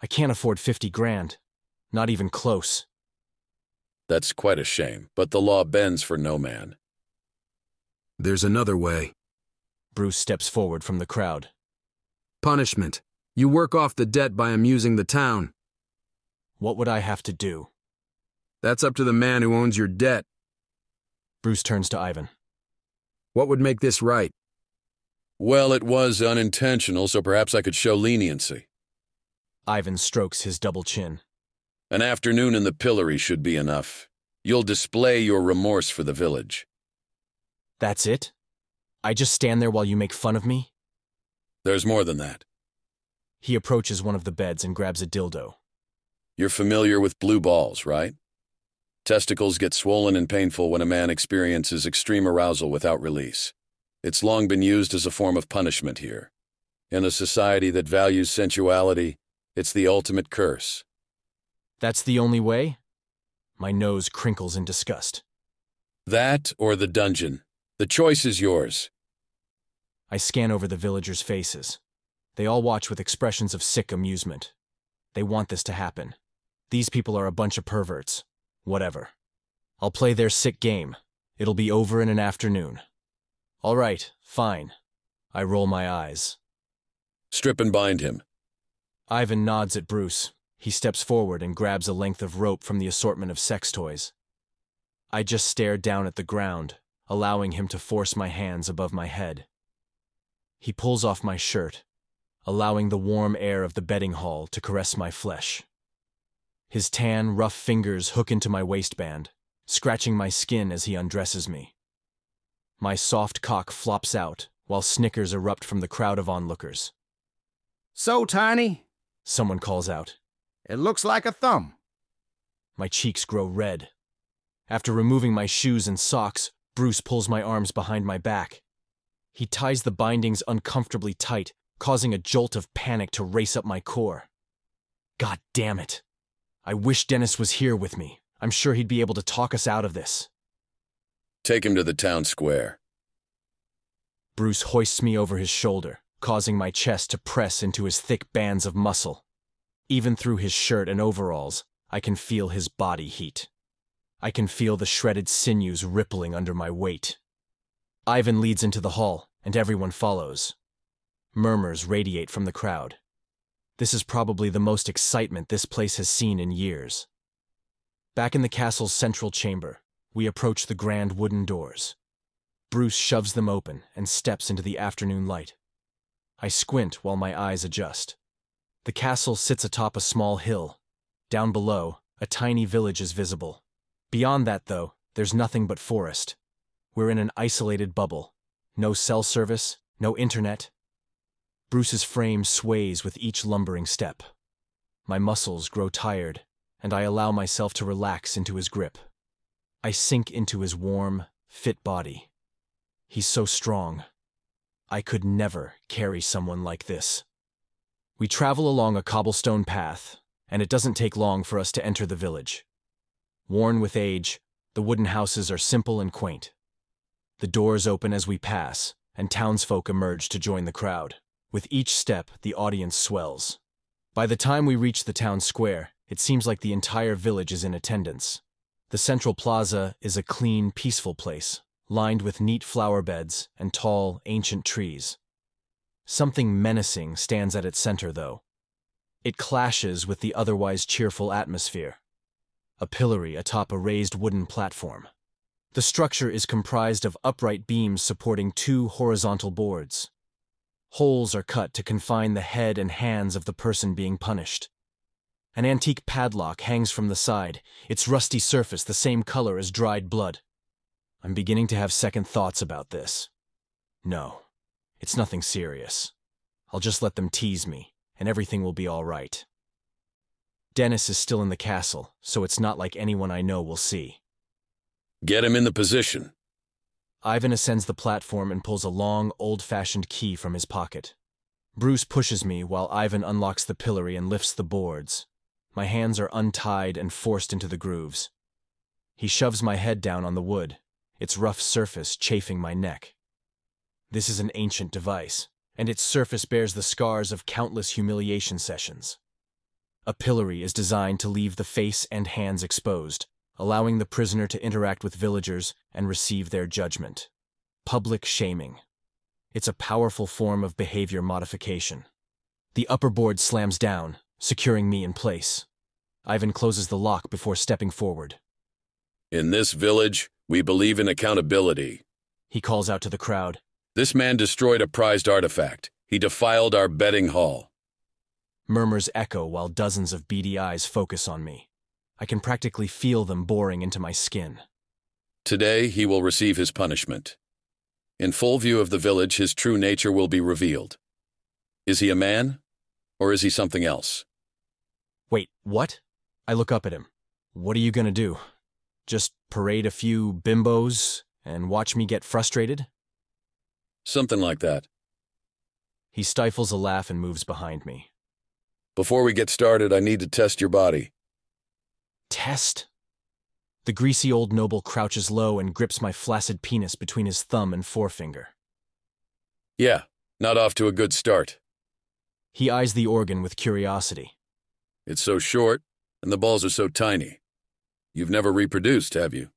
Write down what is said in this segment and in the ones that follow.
I can't afford 50 grand. Not even close. That's quite a shame, but the law bends for no man. There's another way. Bruce steps forward from the crowd. Punishment. You work off the debt by amusing the town. What would I have to do? That's up to the man who owns your debt. Bruce turns to Ivan. What would make this right? Well, it was unintentional, so perhaps I could show leniency. Ivan strokes his double chin. An afternoon in the pillory should be enough. You'll display your remorse for the village. That's it? I just stand there while you make fun of me? There's more than that. He approaches one of the beds and grabs a dildo. You're familiar with blue balls, right? Testicles get swollen and painful when a man experiences extreme arousal without release. It's long been used as a form of punishment here. In a society that values sensuality, it's the ultimate curse. That's the only way? My nose crinkles in disgust. That or the dungeon. The choice is yours. I scan over the villagers' faces. They all watch with expressions of sick amusement. They want this to happen. These people are a bunch of perverts. Whatever. I'll play their sick game. It'll be over in an afternoon. All right, fine. I roll my eyes. Strip and bind him. Ivan nods at Bruce. He steps forward and grabs a length of rope from the assortment of sex toys. I just stare down at the ground, allowing him to force my hands above my head. He pulls off my shirt, allowing the warm air of the betting hall to caress my flesh. His tan, rough fingers hook into my waistband, scratching my skin as he undresses me. My soft cock flops out, while snickers erupt from the crowd of onlookers. So tiny, Someone calls out. it looks like a thumb. My cheeks grow red. After removing my shoes and socks, Bruce pulls my arms behind my back. He ties the bindings uncomfortably tight, causing a jolt of panic to race up my core. God damn it. I wish Dennis was here with me. I'm sure he'd be able to talk us out of this. Take him to the town square. Bruce hoists me over his shoulder, causing my chest to press into his thick bands of muscle. Even through his shirt and overalls, I can feel his body heat. I can feel the shredded sinews rippling under my weight. Ivan leads into the hall, and everyone follows. Murmurs radiate from the crowd. This is probably the most excitement this place has seen in years. Back in the castle's central chamber, we approach the grand wooden doors. Bruce shoves them open and steps into the afternoon light. I squint while my eyes adjust. The castle sits atop a small hill. Down below, a tiny village is visible. Beyond that, though, there's nothing but forest. We're in an isolated bubble. No cell service, no internet. Bruce's frame sways with each lumbering step. My muscles grow tired, and I allow myself to relax into his grip. I sink into his warm, fit body. He's so strong. I could never carry someone like this. We travel along a cobblestone path, and it doesn't take long for us to enter the village. Worn with age, the wooden houses are simple and quaint. The doors open as we pass, and townsfolk emerge to join the crowd. With each step, the audience swells. By the time we reach the town square, it seems like the entire village is in attendance. The central plaza is a clean, peaceful place, lined with neat flower beds and tall, ancient trees. Something menacing stands at its center, though. It clashes with the otherwise cheerful atmosphere. A pillory atop a raised wooden platform. The structure is comprised of upright beams supporting two horizontal boards. Holes are cut to confine the head and hands of the person being punished. An antique padlock hangs from the side, its rusty surface the same color as dried blood. I'm beginning to have second thoughts about this. No, it's nothing serious. I'll just let them tease me, and everything will be all right. Dennis is still in the castle, so it's not like anyone I know will see. Get him in the position. Ivan ascends the platform and pulls a long, old-fashioned key from his pocket. Bruce pushes me while Ivan unlocks the pillory and lifts the boards. My hands are untied and forced into the grooves. He shoves my head down on the wood, its rough surface chafing my neck. This is an ancient device, and its surface bears the scars of countless humiliation sessions. A pillory is designed to leave the face and hands exposed, allowing the prisoner to interact with villagers and receive their judgment. Public shaming. It's a powerful form of behavior modification. The upper board slams down, securing me in place. Ivan closes the lock before stepping forward. In this village, we believe in accountability. He calls out to the crowd. This man destroyed a prized artifact. He defiled our betting hall. Murmurs echo while dozens of beady eyes focus on me. I can practically feel them boring into my skin. Today, he will receive his punishment. In full view of the village, his true nature will be revealed. Is he a man, or is he something else? Wait, what? I look up at him. What are you gonna do? Just parade a few bimbos and watch me get frustrated? Something like that. He stifles a laugh and moves behind me. Before we get started, I need to test your body. Test? The greasy old noble crouches low and grips my flaccid penis between his thumb and forefinger. Yeah, not off to a good start. He eyes the organ with curiosity. It's so short, and the balls are so tiny. You've never reproduced, have you?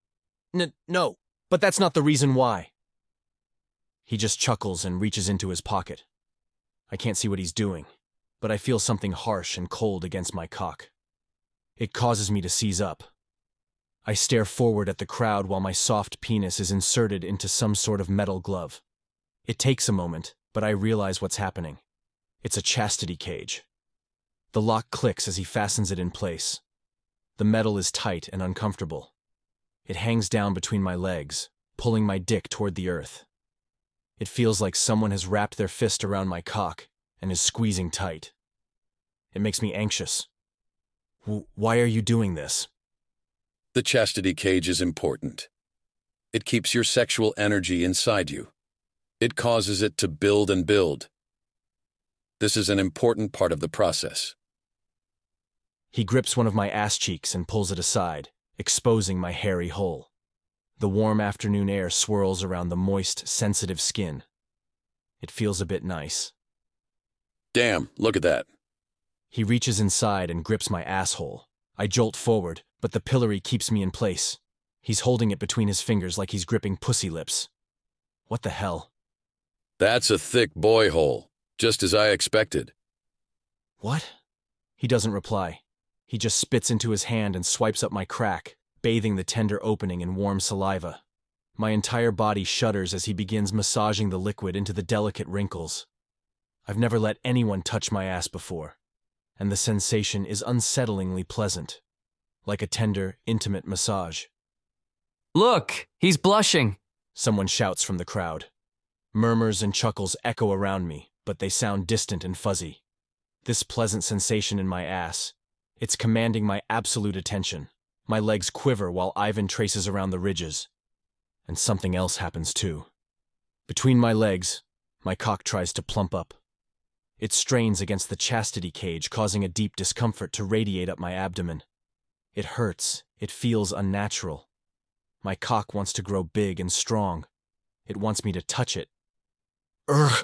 No, but that's not the reason why. He just chuckles and reaches into his pocket. I can't see what he's doing, but I feel something harsh and cold against my cock. It causes me to seize up. I stare forward at the crowd while my soft penis is inserted into some sort of metal glove. It takes a moment, but I realize what's happening. It's a chastity cage. The lock clicks as he fastens it in place. The metal is tight and uncomfortable. It hangs down between my legs, pulling my dick toward the earth. It feels like someone has wrapped their fist around my cock and is squeezing tight. It makes me anxious. Why are you doing this? The chastity cage is important. It keeps your sexual energy inside you. It causes it to build and build. This is an important part of the process. He grips one of my ass cheeks and pulls it aside, exposing my hairy hole. The warm afternoon air swirls around the moist, sensitive skin. It feels a bit nice. Damn, look at that. He reaches inside and grips my asshole. I jolt forward, but the pillory keeps me in place. He's holding it between his fingers like he's gripping pussy lips. What the hell? That's a thick boy hole, just as I expected. What? He doesn't reply. He just spits into his hand and swipes up my crack, bathing the tender opening in warm saliva. My entire body shudders as he begins massaging the liquid into the delicate wrinkles. I've never let anyone touch my ass before, and the sensation is unsettlingly pleasant, like a tender, intimate massage. Look, he's blushing, Someone shouts from the crowd. Murmurs and chuckles echo around me, but they sound distant and fuzzy. This pleasant sensation in my ass, it's commanding my absolute attention. My legs quiver while Ivan traces around the ridges. And something else happens too. Between my legs, my cock tries to plump up. It strains against the chastity cage, causing a deep discomfort to radiate up my abdomen. It hurts. It feels unnatural. My cock wants to grow big and strong. It wants me to touch it. Urgh!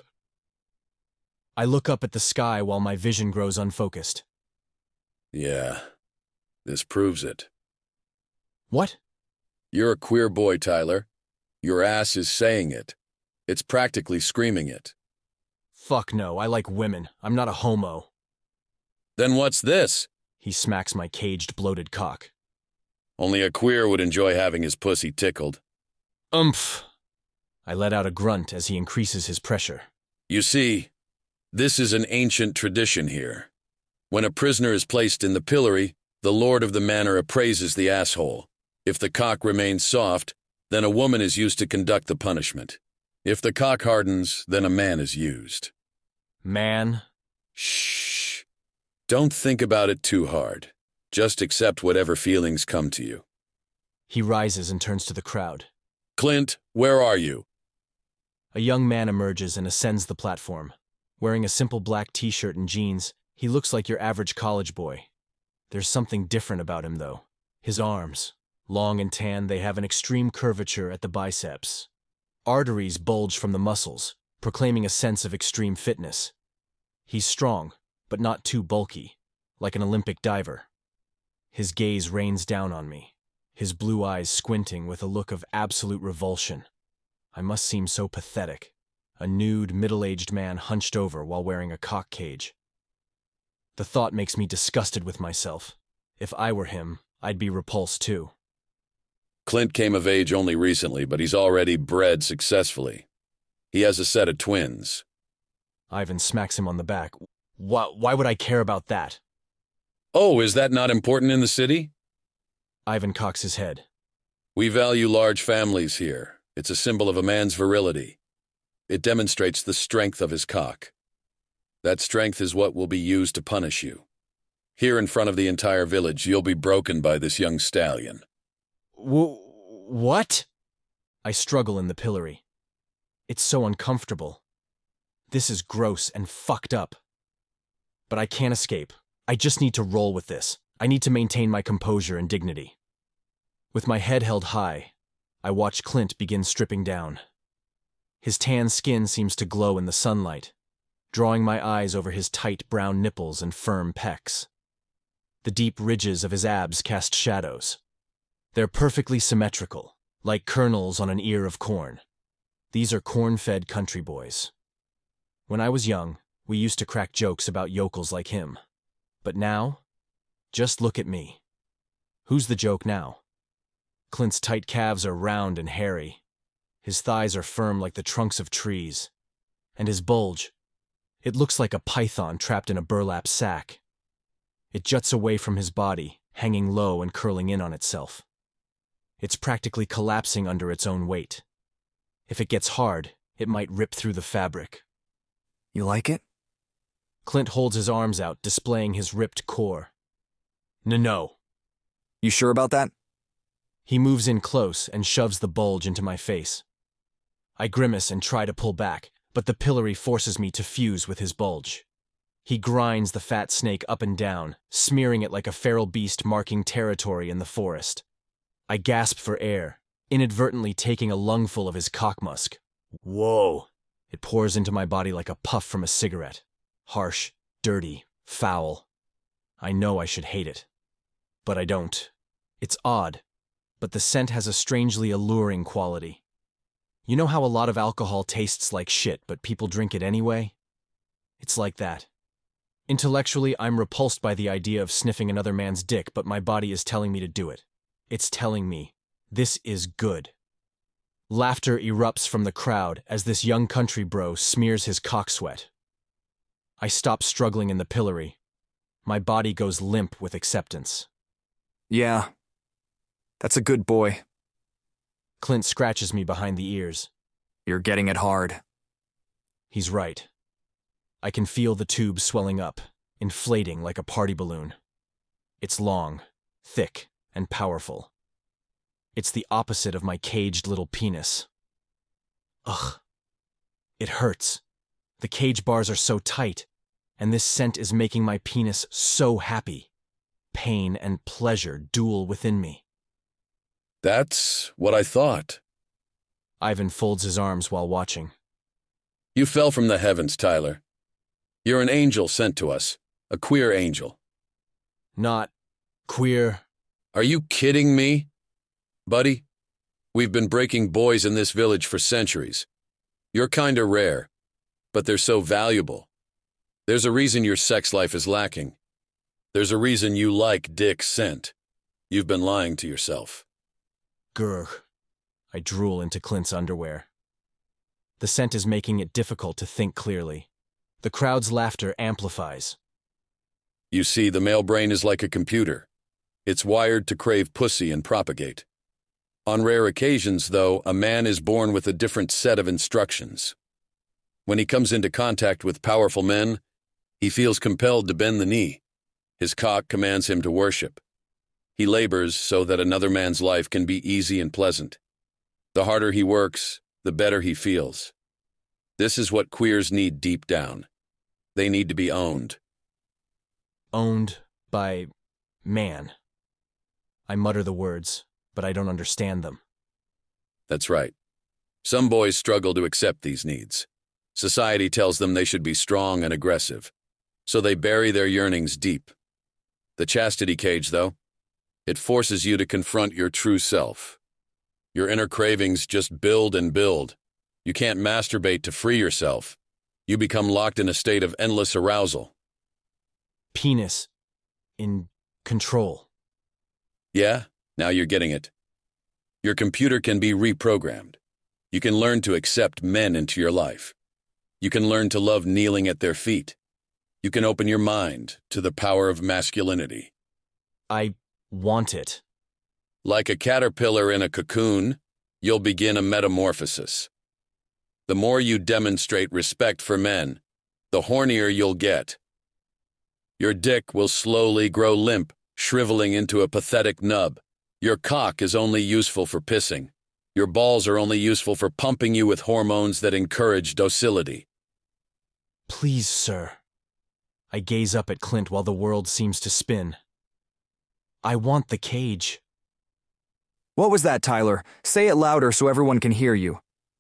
I look up at the sky while my vision grows unfocused. Yeah, this proves it. What? You're a queer boy, Tyler. Your ass is saying it. It's practically screaming it. Fuck no, I like women. I'm not a homo. Then what's this? He smacks my caged, bloated cock. Only a queer would enjoy having his pussy tickled. Umph! I let out a grunt as he increases his pressure. You see, this is an ancient tradition here. When a prisoner is placed in the pillory, the lord of the manor appraises the asshole. If the cock remains soft, then a woman is used to conduct the punishment. If the cock hardens, then a man is used. Man? Shh. Don't think about it too hard. Just accept whatever feelings come to you. He rises and turns to the crowd. Clint, where are you? A young man emerges and ascends the platform. Wearing a simple black t-shirt and jeans, he looks like your average college boy. There's something different about him, though. His arms. Long and tan, they have an extreme curvature at the biceps. Arteries bulge from the muscles, proclaiming a sense of extreme fitness. He's strong, but not too bulky, like an Olympic diver. His gaze rains down on me, his blue eyes squinting with a look of absolute revulsion. I must seem so pathetic, a nude, middle-aged man hunched over while wearing a cock cage. The thought makes me disgusted with myself. If I were him, I'd be repulsed too. Clint came of age only recently, but he's already bred successfully. He has a set of twins. Ivan smacks him on the back. Why would I care about that? Oh, is that not important in the city? Ivan cocks his head. We value large families here. It's a symbol of a man's virility. It demonstrates the strength of his cock. That strength is what will be used to punish you. Here in front of the entire village, you'll be broken by this young stallion. What? I struggle in the pillory. It's so uncomfortable. This is gross and fucked up. But I can't escape. I just need to roll with this. I need to maintain my composure and dignity. With my head held high, I watch Clint begin stripping down. His tan skin seems to glow in the sunlight, drawing my eyes over his tight brown nipples and firm pecs. The deep ridges of his abs cast shadows. They're perfectly symmetrical, like kernels on an ear of corn. These are corn-fed country boys. When I was young, we used to crack jokes about yokels like him. But now, just look at me. Who's the joke now? Clint's tight calves are round and hairy. His thighs are firm like the trunks of trees. And his bulge, it looks like a python trapped in a burlap sack. It juts away from his body, hanging low and curling in on itself. It's practically collapsing under its own weight. If it gets hard, it might rip through the fabric. You like it? Clint holds his arms out, displaying his ripped core. No. You sure about that? He moves in close and shoves the bulge into my face. I grimace and try to pull back, but the pillory forces me to fuse with his bulge. He grinds the fat snake up and down, smearing it like a feral beast marking territory in the forest. I gasp for air, inadvertently taking a lungful of his cockmusk. Whoa! It pours into my body like a puff from a cigarette. Harsh, dirty, foul. I know I should hate it. But I don't. It's odd, but the scent has a strangely alluring quality. You know how a lot of alcohol tastes like shit, but people drink it anyway? It's like that. Intellectually, I'm repulsed by the idea of sniffing another man's dick, but my body is telling me to do it. It's telling me, this is good. Laughter erupts from the crowd as this young country bro smears his cock sweat. I stop struggling in the pillory. My body goes limp with acceptance. Yeah. That's a good boy. Clint scratches me behind the ears. You're getting it hard. He's right. I can feel the tube swelling up, inflating like a party balloon. It's long, thick, and powerful. It's the opposite of my caged little penis. Ugh. It hurts. The cage bars are so tight, and this scent is making my penis so happy. Pain and pleasure duel within me. That's what I thought. Ivan folds his arms while watching. You fell from the heavens, Tyler. You're an angel sent to us, a queer angel. Not queer. Are you kidding me? Buddy, we've been breaking boys in this village for centuries. You're kinda rare, but they're so valuable. There's a reason your sex life is lacking. There's a reason you like dick scent. You've been lying to yourself. Grr. I drool into Clint's underwear. The scent is making it difficult to think clearly. The crowd's laughter amplifies. You see, the male brain is like a computer. It's wired to crave pussy and propagate. On rare occasions, though, a man is born with a different set of instructions. When he comes into contact with powerful men, he feels compelled to bend the knee. His cock commands him to worship. He labors so that another man's life can be easy and pleasant. The harder he works, the better he feels. This is what queers need deep down. They need to be owned. Owned by man. I mutter the words, but I don't understand them. That's right. Some boys struggle to accept these needs. Society tells them they should be strong and aggressive, so they bury their yearnings deep. The chastity cage, though, it forces you to confront your true self. Your inner cravings just build and build. You can't masturbate to free yourself. You become locked in a state of endless arousal. Penis. In control. Yeah, now you're getting it. Your computer can be reprogrammed. You can learn to accept men into your life. You can learn to love kneeling at their feet. You can open your mind to the power of masculinity. I want it. Like a caterpillar in a cocoon, you'll begin a metamorphosis. The more you demonstrate respect for men, the hornier you'll get. Your dick will slowly grow limp, shriveling into a pathetic nub. Your cock is only useful for pissing. Your balls are only useful for pumping you with hormones that encourage docility. Please, sir. I gaze up at Clint while the world seems to spin. I want the cage. What was that, Tyler? Say it louder so everyone can hear you.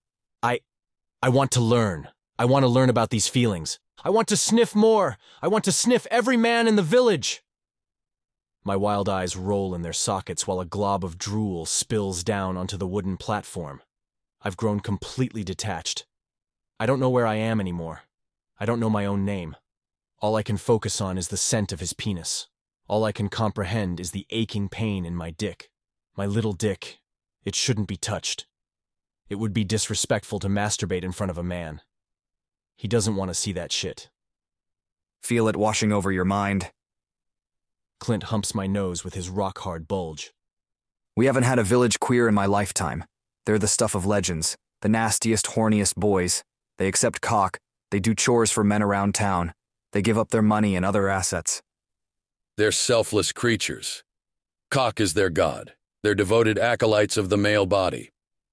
I want to learn. I want to learn about these feelings. I want to sniff more. I want to sniff every man in the village. My wild eyes roll in their sockets while a glob of drool spills down onto the wooden platform. I've grown completely detached. I don't know where I am anymore. I don't know my own name. All I can focus on is the scent of his penis. All I can comprehend is the aching pain in my dick. My little dick. It shouldn't be touched. It would be disrespectful to masturbate in front of a man. He doesn't want to see that shit. Feel it washing over your mind. Clint humps my nose with his rock-hard bulge. We haven't had a village queer in my lifetime. They're the stuff of legends, the nastiest, horniest boys. They accept cock. They do chores for men around town. They give up their money and other assets. They're selfless creatures. Cock is their god. They're devoted acolytes of the male body.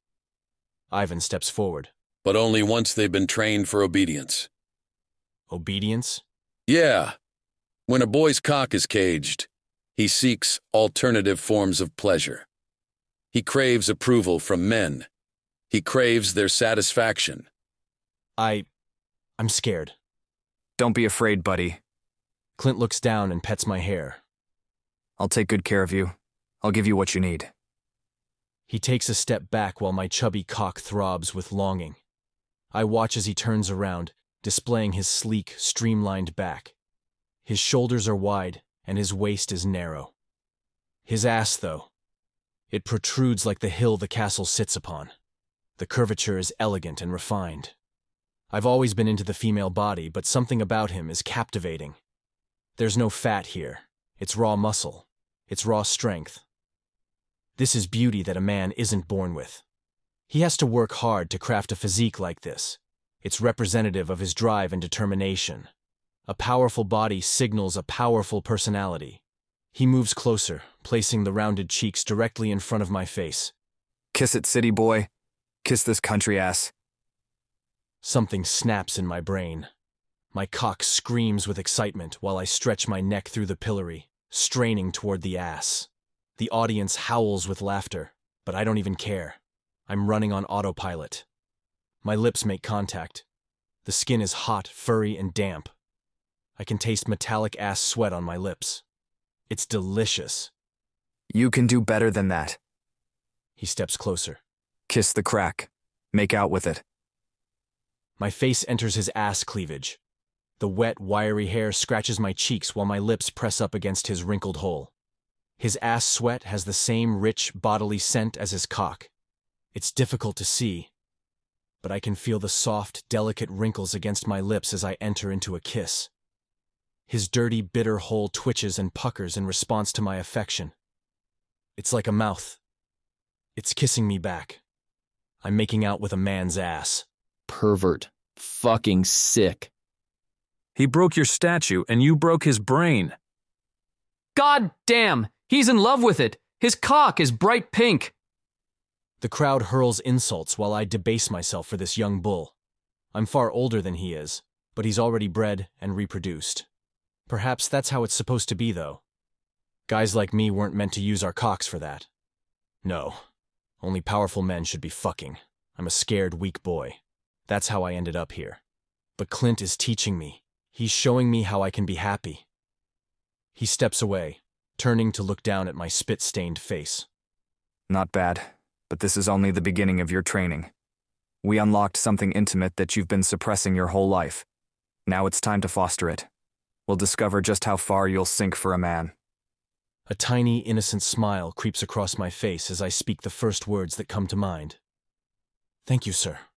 Ivan steps forward. But only once they've been trained for obedience. Obedience? Yeah. When a boy's cock is caged, he seeks alternative forms of pleasure. He craves approval from men. He craves their satisfaction. I'm scared. Don't be afraid, buddy. Clint looks down and pets my hair. I'll take good care of you. I'll give you what you need. He takes a step back while my chubby cock throbs with longing. I watch as he turns around, displaying his sleek, streamlined back. His shoulders are wide, and his waist is narrow. His ass, though, it protrudes like the hill the castle sits upon. The curvature is elegant and refined. I've always been into the female body, but something about him is captivating. There's no fat here. It's raw muscle. It's raw strength. This is beauty that a man isn't born with. He has to work hard to craft a physique like this. It's representative of his drive and determination. A powerful body signals a powerful personality. He moves closer, placing the rounded cheeks directly in front of my face. Kiss it, city boy. Kiss this country ass. Something snaps in my brain. My cock screams with excitement while I stretch my neck through the pillory, straining toward the ass. The audience howls with laughter, but I don't even care. I'm running on autopilot. My lips make contact. The skin is hot, furry, and damp. I can taste metallic ass sweat on my lips. It's delicious. You can do better than that. He steps closer. Kiss the crack. Make out with it. My face enters his ass cleavage. The wet, wiry hair scratches my cheeks while my lips press up against his wrinkled hole. His ass sweat has the same rich, bodily scent as his cock. It's difficult to see, but I can feel the soft, delicate wrinkles against my lips as I enter into a kiss. His dirty, bitter hole twitches and puckers in response to my affection. It's like a mouth. It's kissing me back. I'm making out with a man's ass. Pervert. Fucking sick. He broke your statue, and you broke his brain. God damn! He's in love with it! His cock is bright pink! The crowd hurls insults while I debase myself for this young bull. I'm far older than he is, but he's already bred and reproduced. Perhaps that's how it's supposed to be, though. Guys like me weren't meant to use our cocks for that. No, only powerful men should be fucking. I'm a scared, weak boy. That's how I ended up here. But Clint is teaching me. He's showing me how I can be happy. He steps away, turning to look down at my spit-stained face. Not bad, but this is only the beginning of your training. We unlocked something intimate that you've been suppressing your whole life. Now it's time to foster it. We'll discover just how far you'll sink for a man. A tiny, innocent smile creeps across my face as I speak the first words that come to mind. Thank you, sir.